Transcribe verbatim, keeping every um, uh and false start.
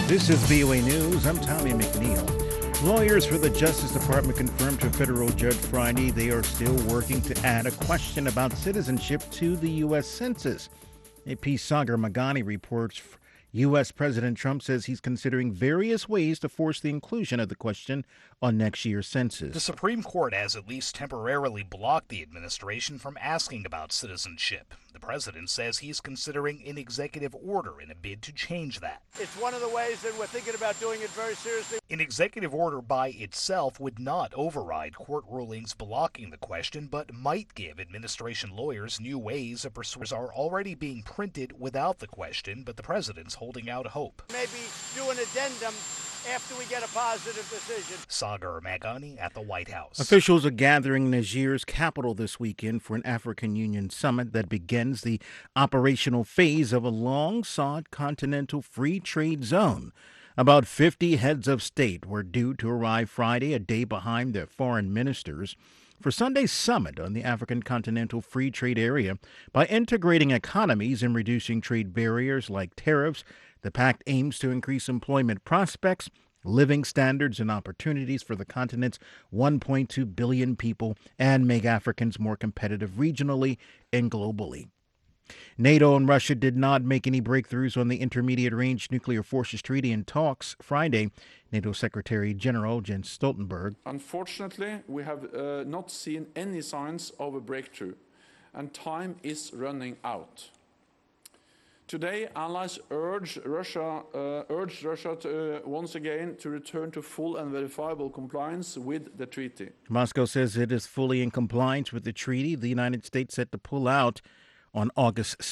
This is V O A News. I'm Tommy McNeil. Lawyers for the Justice Department confirmed to a federal judge Friday they are still working to add a question about citizenship to the U S Census. A piece Sagar Magani reports U S. President Trump says he's considering various ways to force the inclusion of the question on next year's census. The Supreme Court has at least temporarily blocked the administration from asking about citizenship. The president says he's considering an executive order in a bid to change that. It's one of the ways that we're thinking about doing it very seriously. An executive order by itself would not override court rulings blocking the question, but might give administration lawyers new ways of pursuing are already being printed without the question, but the president's holding out hope. Maybe do an addendum after we get a positive decision. Sagar Magani at the White House. Officials are gathering in Niger's capital this weekend for an African Union summit that begins the operational phase of a long-sought continental free trade zone. About fifty heads of state were due to arrive Friday, a day behind their foreign ministers, for Sunday's summit on the African Continental Free Trade Area. By integrating economies and reducing trade barriers like tariffs, the pact aims to increase employment prospects, living standards, and opportunities for the continent's one point two billion people and make Africans more competitive regionally and globally. NATO and Russia did not make any breakthroughs on the Intermediate Range Nuclear Forces Treaty in talks Friday. NATO Secretary General Jens Stoltenberg. Unfortunately, we have uh, not seen any signs of a breakthrough, and time is running out. Today, allies urge Russia, uh, urged Russia to, uh, once again to return to full and verifiable compliance with the treaty. Moscow says it is fully in compliance with the treaty. The United States set to pull out on August